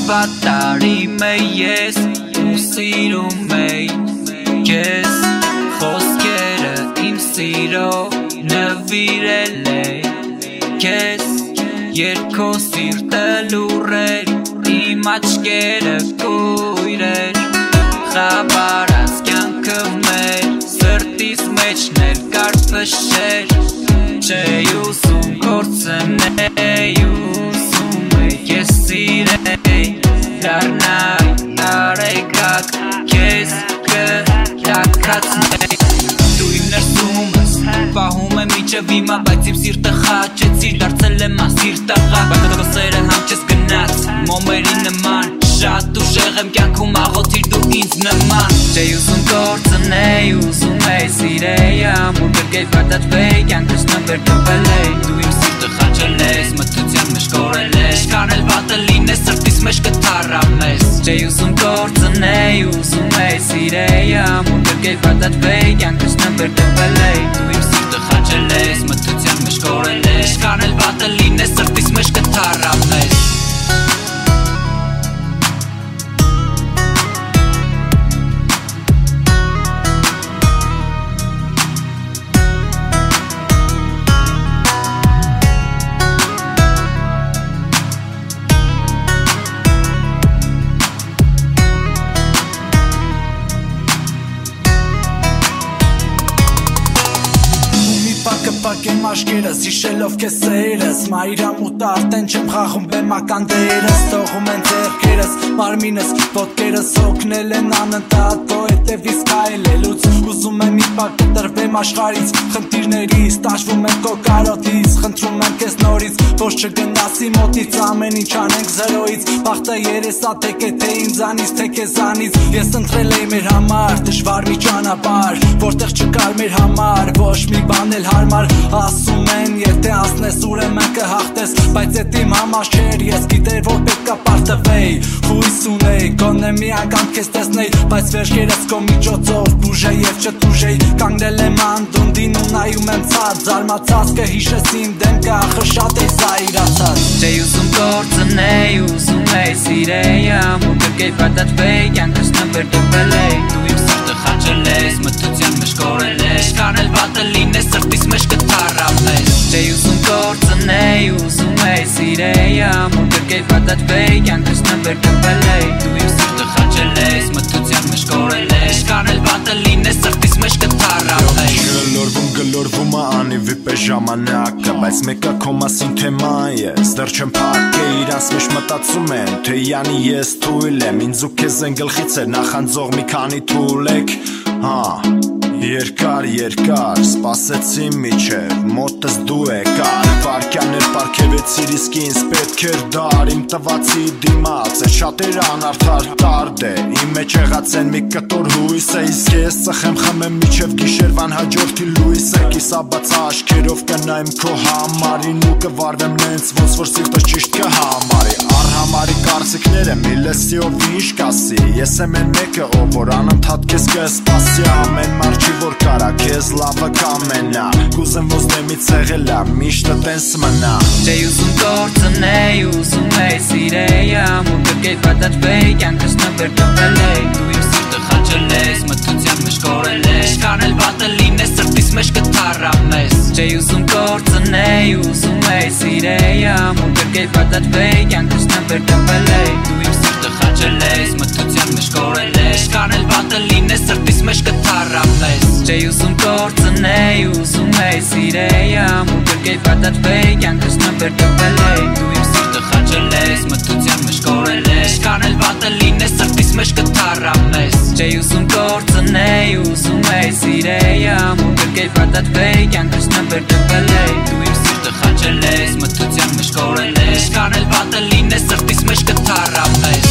Հավատարիմ է ես ու սիրում էի քեզ Խոսքերը իմ սիրո նվիրել էի քեզ Երբ քո սիրտը լուռ էր իմ աչքերը կույր Խաբարած կյանքը մեր սրտիս մեջն էլ կար փշեր Չէի ուզում կորցնել ուզում ես սիրեի Դառնայի արեգակ քեզ կտակացնեի Դու իմ ներսումս պահում եմ իջև հիմա Բայց իմ սիրտը խաչեցիր դարձել եմ ասիր տղա Բայց քո սերը հանգչես գնաց մոմերի նման Շատ ուժեղ եմ կյանքում աղոթիր դու ինձ նման Չէի ուզում կորցնեի ուզում էի սիրեի Ամուր կրկեր պատատվեի կյանքս նվեր տվել էի Դու իմ սիրտը խաչել ես մթության մեջ կորել ես Ինչքան էլ վատը լինես սրտիս մեջ կթառամ ես Չէի ուզում կորցնեի ուզում էի սիրեի Ամուր կրկեր պատատվեի կյանքս նվեր տվել էի Դու իմ սիրտը խաչել ես մթության մեջ կորել ես Ինչքան էլ վատը լինես սրտիս մեջ կթառամ ես Կպակեմ աշկերս, իշելով կեզ սերս Մայրամուտ արդեն չեմ խաղում բեմական դերս Թողում են ձեռքերս, մարմինս, ոտքերս Հոգնել են անընդհատ, քո հետևից քայլելուց Ուզում եմ մի պակ կտրվեմ աշխարից Խնդիրներից, տաշվում եմ քո կարոտից Խնդրում եմ կեզ նորից, ոչ չգնասի մոտից Ամեն ինչ անենք զրոյից Բախտը երեսա թեք է թե ինձանից, թե կեզանից Ես ընտրել էի մեր համար, դժվար մի ճանապարհ Որտեղ չկար մեր համար, ոչ մի բան էլ հարմար Ասում են եթե ասնես ուրեմն կհաղթես Բայց էդ իմ համար չէր ես գիտեր որ պետք է պարտվեի Հույս ունեի գոնե մի անգամ քեզ տեսնեի Բայց վերջերս քո միջոցով բուժեի և չտուժեի Կանգնել եմ անդունդին ու նայում եմ ցած Զարմացած կհիշես իմ դեմքը ախր շատ էի զայրացած Չէի ուզում կորցնեի ուզում էի սիրեի Ամուր կրկեր պատատվեի կյանքս նվեր տվել էի Դու իմ սիրտը խաչել ես մթության մեջ կորել ես Ինչքան էլ վատը լինես սրտիս մեջ կթառամ ես Չէի ուզում կորցնեի ուզում էի սիրեի Ամուր կրկեր պատատվեի կյանքս նվեր տվել էի Դու իմ սիրտը խաչել ես մթության մեջ կորել ես Ինչքան էլ վատը լինես սրտիս մեջ կթառամ ես Գլորվում է անիվի պես ժամանակը Բայց մեկը քո մասին թեման ես Դեռ չեմ փակե իրանց մեջ մտածում են Թե յանի ես թույլ եմ Ինձ ու քեզ են գլխից է նախանձող մի քանի թուլեք Երկար սպասեցի միջև Մոտս դու եկար Վարկյաներ պարգևեցիր իսկ ինձ պետք էր դար Իմ տվածի դիմաց է շատեր անարդար տարդ է Իմ մեջ եղած են մի կտոր հույս է Իսկ ես ծխեմ խմեմ միջև գիշերվան հաջորդի լույս է Կիսաբաց աշքերով կնայմ քո համարին Ու կվարվեմ նենց ոնց որ սիրտս ճիշտ կհամարի Արհամարի կարծիքները մի լսիով ինչ կասի Ես եմ են մեկը ով որ անընդհատ քեզ կսպասի Ամեն մարդ որ կարա քեզ լավը կամենա Կուզեմ ոզնեմից եղելա միշտը տենց մնա Չէի ուզում կորցնեի ուզում էի սիրեի Ամուր կրկեր պատատվեի կյանքս նվեր տվել էի Դու իմ սիրտը խաչել ես մթության մեջ կորել ես Ինչքան էլ վատը լինես սրտիս մեջ կթառամ ես Չէի ուզում կորցնեի ուզում էի սիրեի Ամուր կրկեր պատատվեի կյանքս նվեր տվել էի Դու իմ սիրտը խաչել ես մթության մեջ կորել ես Ինչքան էլ վատը լինես սրտիս մեջ կթառամ ես Չէի ուզում կորցնեի ուզում էի սիրեի Ամուր կրկեր պատատվեի կյանքս նվեր տվել էի Դու իմ սիրտը խաչել ես մթության մեջ կորել ես Ինչքան էլ վատը լինես սրտիս մեջ կթառամ ես Չէի ուզում կորցնեի ուզում էի սիրեի Ամուր կրկեր պատատվեի կյանքս նվեր տվել էի Դու իմ սիրտը խաչել ես մթության մեջ կորել ես Ինչքան էլ վատը լինես սրտիս մեջ կթառամ ես